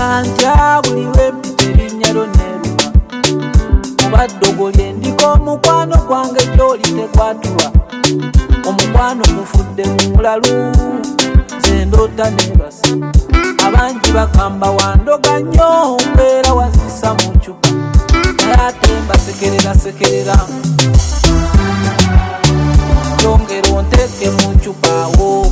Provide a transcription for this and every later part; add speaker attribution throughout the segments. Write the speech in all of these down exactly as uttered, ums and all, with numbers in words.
Speaker 1: Ntya buli lwempita erinnya lyo neeruma. Mubaddogolye ndiko omukwano gwange gy'oli tekwatula. Omukwano gufudde mu mulalu, nze ndoota neebase. Abangi bakamba wandoga nnyo mbeera wazisa mu ncupa, naye ate mbasekerera sekerera. Yongera onteeke mu ncupa awo.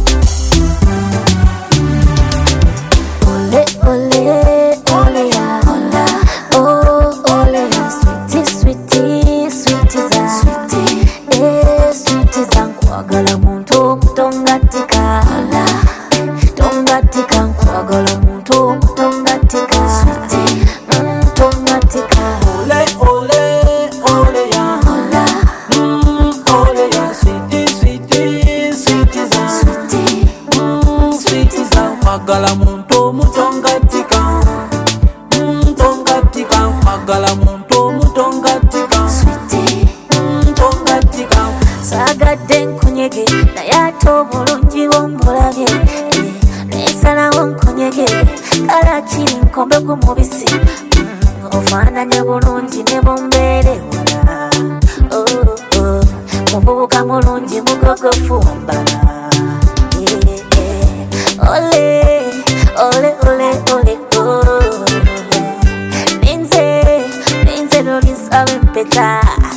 Speaker 2: Ole ole ole ya ola, oh ole ya sweetie sweetie sweetie za sweetie, eh sweetie za nkwagala muntu omutongatika. Ola tongatika nkwagala muntu omutongatika. Sweetie tongatika.
Speaker 1: Ole ole ole ya
Speaker 2: Ola
Speaker 1: mm, ole ya sweetie sweetie sweetie za
Speaker 2: sweetie
Speaker 1: mm, sweetie za nkwagala muntu omutongatika. Mm, tongatika nkwagala muntu omutongatika.
Speaker 2: sweetie
Speaker 1: Mm, tongatika.
Speaker 2: sagadde nkunyege naye ate obulungi bombulabye, nesalawo nkunyege kala kiri nkombe ku mubisi. Mm, ofaananya bulungi ne bombeere wala. Oh, oh, muvubuka mulungi mugogofu wambala. Eh, eh. Ole ole ole ole oh. Ninze ninze lolisaba empeta.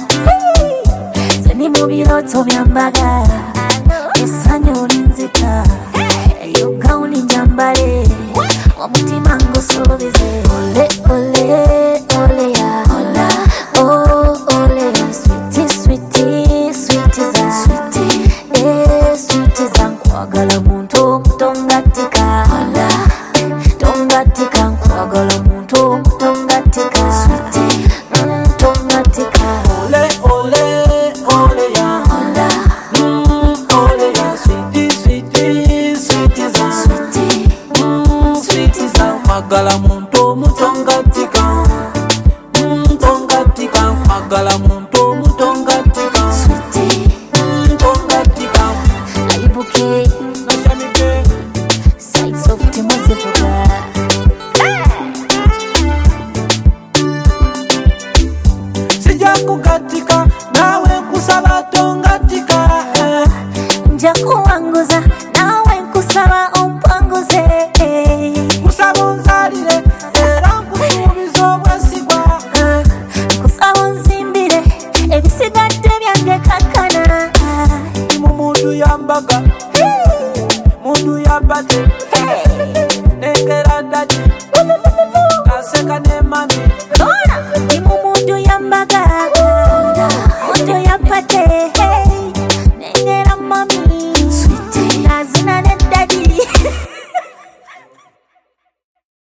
Speaker 2: Ni mu birooto byambaga essanyu olinzita, eyo gawuni njambale omutima ngusuubize. Ole ole ole ya ola, oh ole ya sweetie sweetie sweetie za sweetie, eh sweetie za nkwagala muntu omutongatika. Ola tongatika nkwagala muntu omutongatika. Sweetie tongatika.
Speaker 1: Ole ole ole ya
Speaker 2: Ola
Speaker 1: mm, ole ya sweetie sweetie sweetie za
Speaker 2: sweetie
Speaker 1: mm, sweetie za nkwagala muntu omutongatika. Mm, tongatika nkwagala muntu omutongatika.
Speaker 2: sweetie
Speaker 1: Mm, tongatika.
Speaker 2: aibuke
Speaker 1: Nashamike
Speaker 2: sides of timozivuga.
Speaker 1: sijja kugatika naawe nkusaba tongatika. eh.
Speaker 2: Nja kuwanguza nawe nkusaba ompanguze.
Speaker 1: Kusaba onzaalire era nkusuubiza obwesigwa. eh.
Speaker 2: Nkusaba onzimbire ebisigadde byange kakkana.
Speaker 1: Mu mundu yambaga mundu yambate nengera ddaki kaseka ne